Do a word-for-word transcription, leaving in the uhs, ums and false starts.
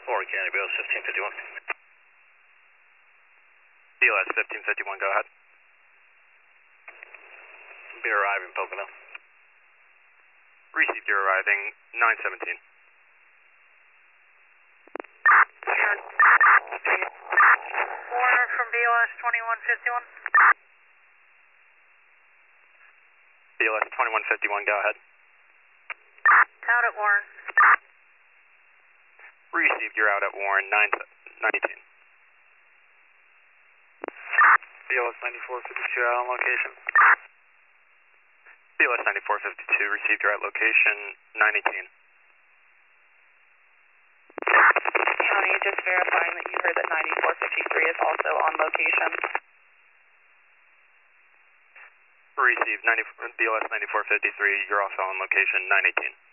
Warren County, B L S fifteen fifty-one. B L S fifteen fifty-one, go ahead. Be arriving Pocono. Received, you're arriving nine seventeen. Warner from B L S twenty-one fifty-one. B L S twenty-one fifty-one, go ahead. Out at Warren. Received, you're out at Warren nine nineteen. B L S ninety-four fifty-two out on location. B L S ninety-four fifty-two, received, you're at location nine eighteen. County, just verifying that you heard that ninety-four fifty-three is also on location. Received, ninety, B L S ninety-four fifty-three, you're also on location nine eighteen.